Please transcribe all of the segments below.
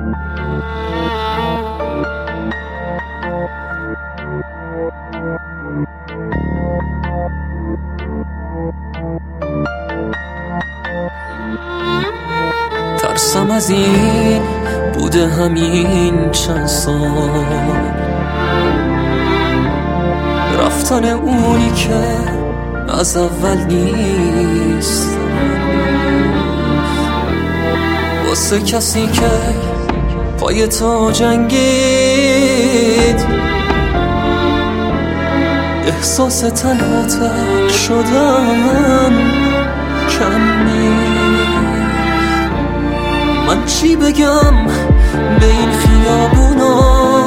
ترسم از این بوده همین چند سال، رفتن اونی که از اول نیست، واسه کسی که پای تو جنگید. احساس تنها تر شدن کم نیست. من چی بگم به این خیابونا،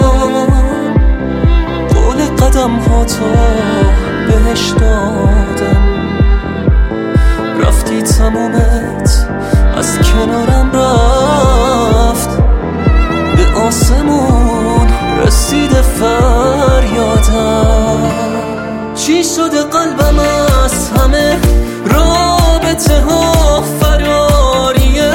قول قدم ها تو بهش دادم. رفتی تمومت از کنارم رفت، به آسمون رسیده فریادم. چی شده قلبم از همه رابطه ها فراریه،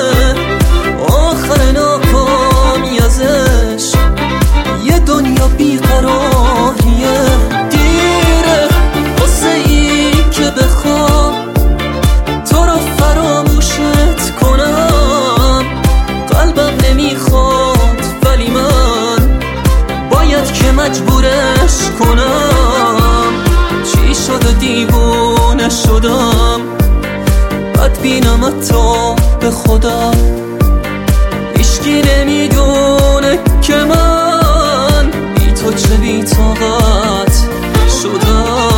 آخر ناکامی ازش یه دنیا بیقراریه. دیره واسه ای که بخوام تو رو فراموشت کنم. قلبم نمیخواد ولی من باید که مجبورش کنم. چی شد دیوونه شدم، بدبینم حتی به خودم. هیچکی نمیدونه که من بی تو چه بی طاقت شدم.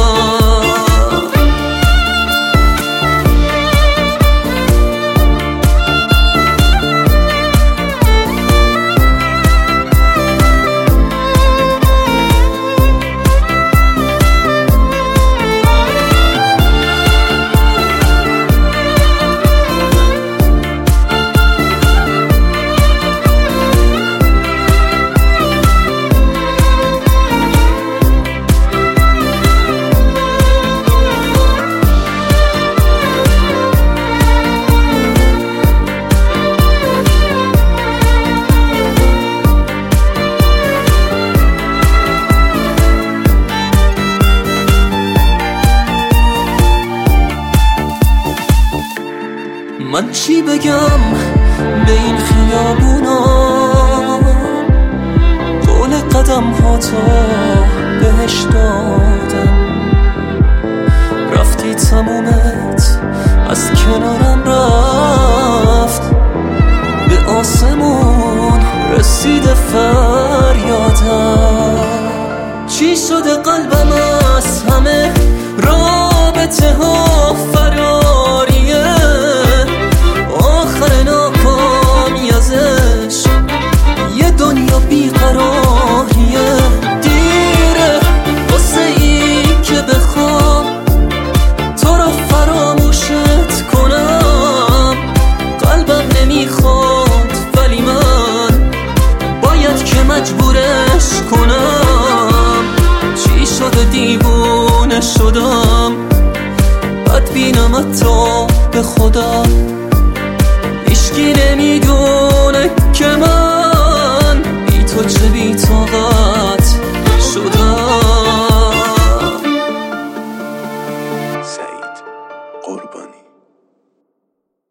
من چی بگم به این خیابونا، قول قدم ها تو بهش دادم. رفتی تمومت از کنارم رفت، به آسمون رسیده فریادم. چی شده قلبم از همه رابطه ها فراریه، آخر ناکامی ازش یه دنیا بیقراریه. دیره واسه ای که بخوام تو رو فراموشت کنم. قلبم نمیخواد ولی من باید که مجبورش کنم. چی شده دیوونه شدم، بدبینم حتی به خودم. هیچکی نمیدونه که من